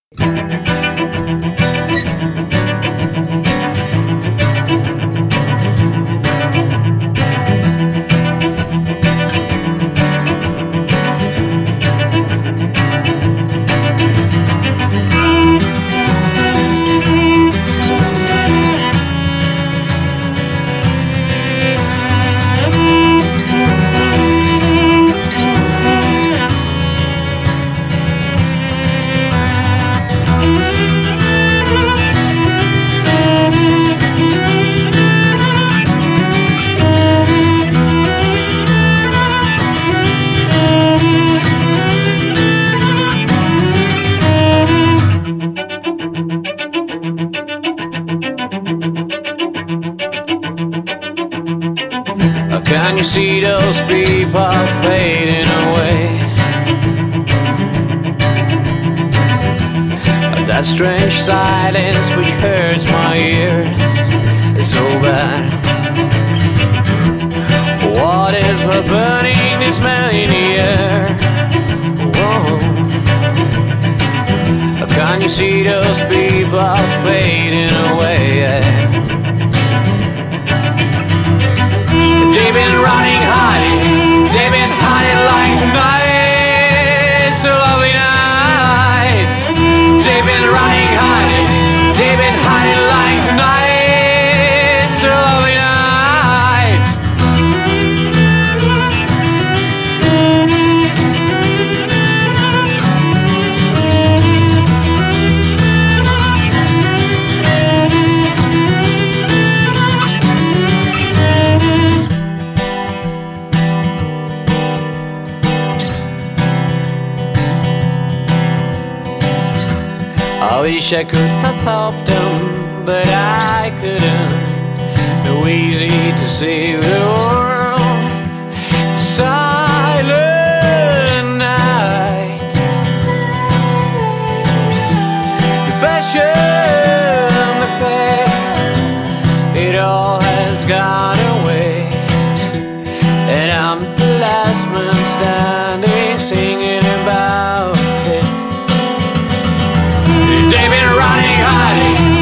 Can you see those people fading away? That strange silence which hurts my ears is so bad. What is the burning this smell in the air? Whoa. Can you see those people fading away? They've been running, hiding. They've been hiding like tonight. It's a lovely night. They've been running, hiding. They've been hiding like tonight. It's a lovely night. I wish I could have helped them, but I couldn't. No easy to save the world. Silent night. The passion, the pain, it all has gone away. And I'm the last man standing, singing about it. They've been running, hiding.